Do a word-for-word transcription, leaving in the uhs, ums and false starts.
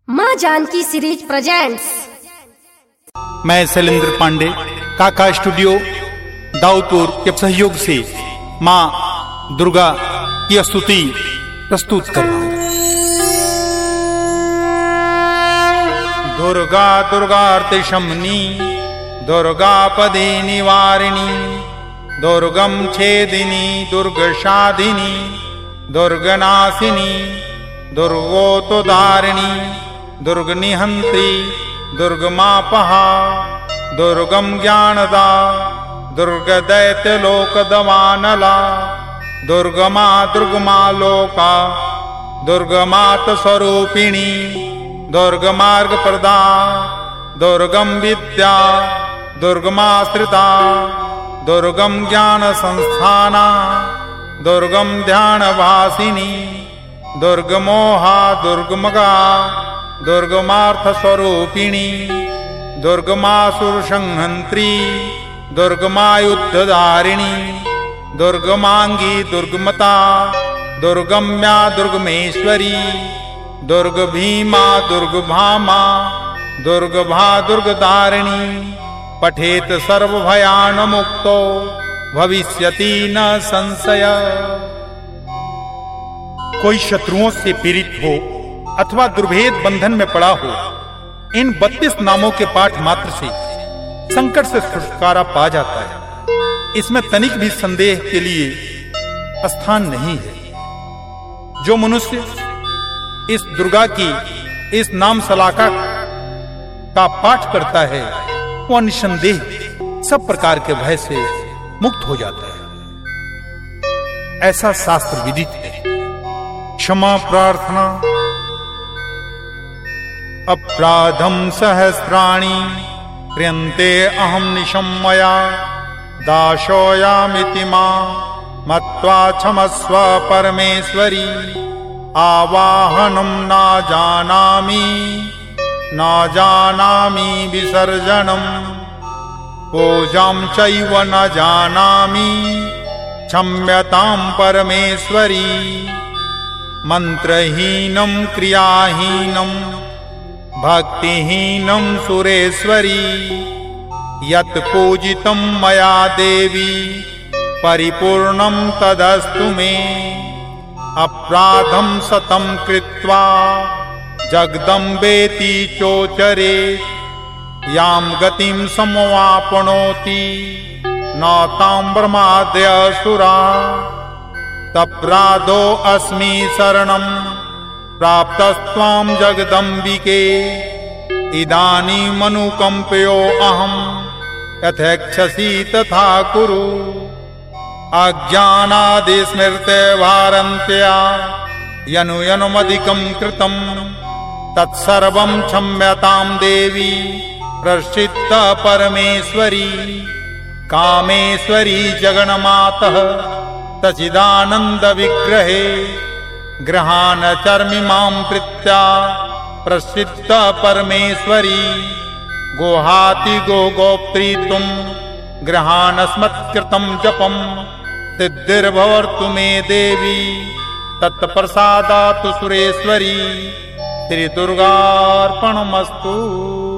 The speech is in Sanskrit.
माँ जानकी सीरीज प्रेजेंट्स। मैं शैलेंद्र पांडे काका स्टूडियो दाऊदपुर के सहयोग से माँ दुर्गा की स्तुति प्रस्तुत कर रहा हूँ। दुर्गा दुर्गार्ति शमनी दुर्गा पदे निवारिणी दुर्गम छेदिनी दुर्गशाधिनी दुर्गनाशिनी दुर्गोतोदारिणी दुर्गनिहंत्री दुर्गमापहा दुर्गम ज्ञानदा दुर्गदैत्यलोकदवानला दुर्गमा दुर्गमा लोका दुर्गमात स्वरूपिणी दुर्गमार्गप्रदा दुर्गम विद्या दुर्गमाश्रिता दुर्गम ज्ञान संस्थाना दुर्गम ध्यानवासिनी दुर्गमोहा दुर्गमगा दुर्गमार्थ स्वरूपिणी दुर्गमासुर संहंत्री दुर्गमायुद्धधारिणी दुर्गमांगी दुर्गमता दुर्गम्या दुर्गमेश्वरी दुर्ग भीमा दुर्गभामा दुर्गभा दुर्गधारिणी पठेत सर्वभयान मुक्तो भविष्यति न संशय। कोई शत्रुओं से पीड़ित हो अथवा दुर्भेद बंधन में पड़ा हो, इन बत्तीस नामों के पाठ मात्र से संकट से छुटकारा पा जाता है। इसमें तनिक भी संदेह के लिए स्थान नहीं है। जो मनुष्य इस दुर्गा की इस नाम सलाका का पाठ करता है वो निसंदेह सब प्रकार के भय से मुक्त हो जाता है, ऐसा शास्त्र विदित है। क्षमा प्रार्थना। अपराधम सहस्राणि क्रियन्ते अहम निशम्मया दाशोयामिति मां मत्वा क्षमस्व परमेश्वरी। आवाहनं न जानामि न जानामि विसर्जनम् पूजां चैव न जानामि क्षम्यतां परमेश्वरी। मंत्रहीनं क्रियाहीनं भक्तिहीनं सुरेश्वरी। यत् पूजितं मया देवी परिपूर्णं तदस्तु मे। अपराधं शतं कृत्वा जगदम्बेति चोचरे यां गतिं समवाप्नोति न तां ब्रह्माद्यसुरा। तप्रादो अस्मि शरणं प्राप्तस्त्वां जगदम्बिके। इदानीमनुकम्पयो अहं यथेच्छसि तथा कुरु। अज्ञानादिस्मृते भारन्त्या यनु यनुमधिकं कृतं तत्सर्वं क्षम्यतां देवी प्रसीद परमेश्वरी। कामेश्वरी जगन्मातः सच्चिदानंद विग्रहे ग्रहान चर्मिमां प्रीत्या प्रसीद परमेश्वरी। गोहाति गो गोप्त्री तुम ग्रहान स्मत्कृतं जपं सिद्धिर्भवतु मे देवी तत्प्रसादातु सुरेश्वरी। श्री दुर्गार्पणमस्तु।